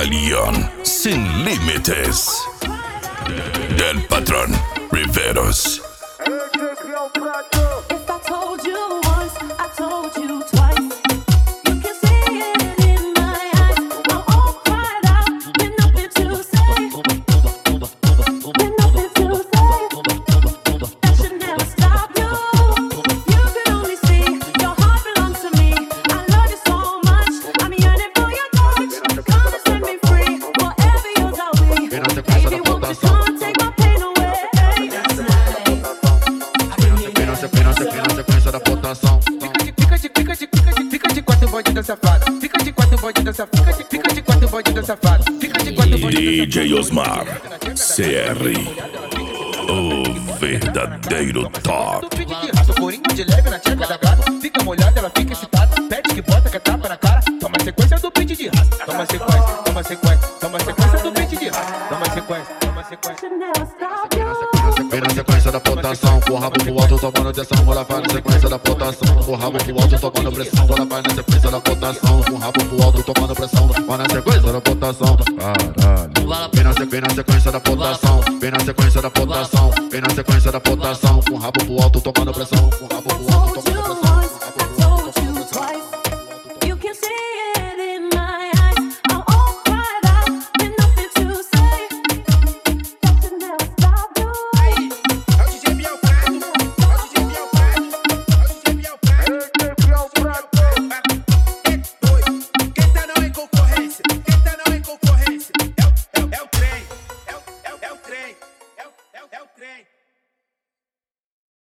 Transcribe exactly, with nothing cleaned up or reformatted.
Rebelión sin límites. Del patrón Riveros. If I told you once, I told you twice. You can see it in my eyes. I'm all cried out with nothing to say. With nothing to say. That should never stop you. You can only see your heart belongs to me. I love you so much. I'm yearning for your touch. Come and set me free. Forever yours I'll be. Baby, won't you come take my pain away? Sequência da votação. Fica de, fica de, fica de, fica de quatro bandido safado. Fica de quatro bandido safado. Fica de, fica de quatro bandido safado. Fica de quatro bandido D J Osmar C R, o verdadeiro top. Pede de raça, corinho de leve na tcheca da gata. Fica molhada, ela fica excitada. Pede que bota, que tapa na cara. Toma sequência do pede de raça. Toma sequência, toma sequência, toma sequência do pede de raça. Toma sequência, toma sequência. Vem na sequência da potação, com o rabo pro alto tomando direção. Ela vai na sequência da potação, com o rabo pro alto tomando pressão. Ela vai na sequência da potação, com o rabo pro alto tomando pressão. Vai na sequência da potação, caralho. Vem na, vem na sequência da potação, vem na sequência da potação, vem na sequência da potação, com o rabo pro alto tomando pressão, com o rabo pro